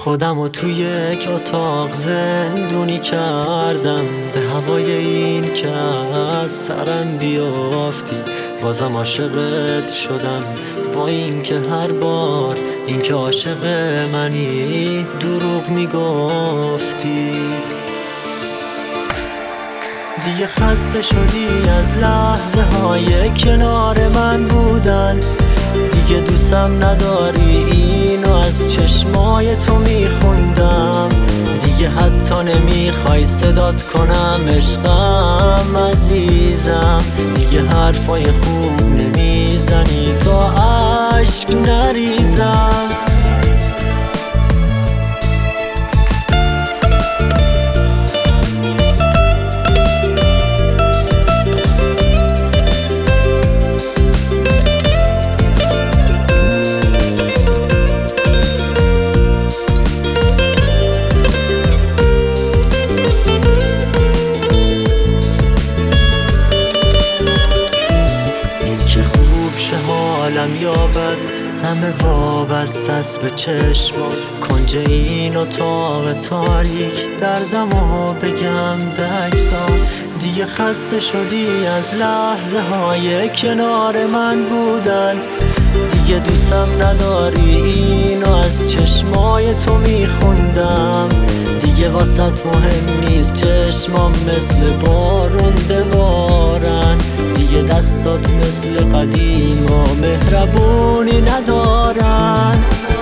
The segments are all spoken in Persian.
خودمو توی یک اتاق زندونی کردم، به هوای این که از سرم بیافتی. بازم عاشقت شدم، با این که هر بار این که عاشق منی دروغ میگفتی. دیگه خسته شدی از لحظه های کنار من بودن، دیگه دوستم نداری اینو از چشمای تو میخوندم. دیگه حتی نمیخوای صدات کنم عشقم عزیزم، دیگه حرفای خوب نمیزنی تا عشق نریزم. حالم یابد همه وابسته است به چشمات، کنج این اتاق تاریک دردمو بگم به اجزام. دیگه خسته شدی از لحظه های کنار من بودن، دیگه دوستم نداری اینو از چشمای تو میخوندم. دیگه واسط مهم نیست چشمام مثل بارون ببارن، دیگه دستات مثل قدیم و مهربونی ندارن.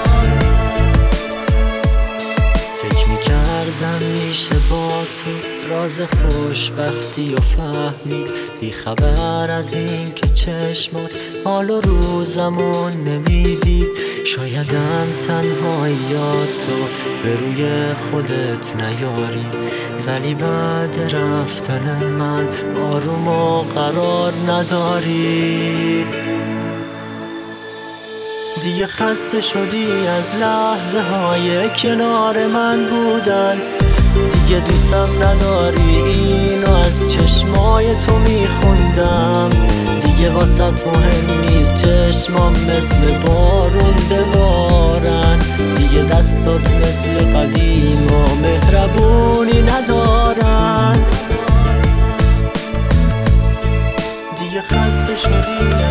فکر میکردم میشه با تو راز خوشبختی و فهمید، بی خبر از این که چشمات حال و روزمون نمیدید. شایدم تنهاییاتو به روی خودت نیاری، ولی بعد رفتن من آروم و قرار نداری. دیگه خسته شدی از لحظه های کنار من بودن، دیگه دوستم نداری اینو از چشمای تو میخوندم. دیگه واسط مهم نیست چشمام مثل بارون ببارن، دیگه دستات مثل قدیم و مهربونی ندارن. دیگه خسته شدی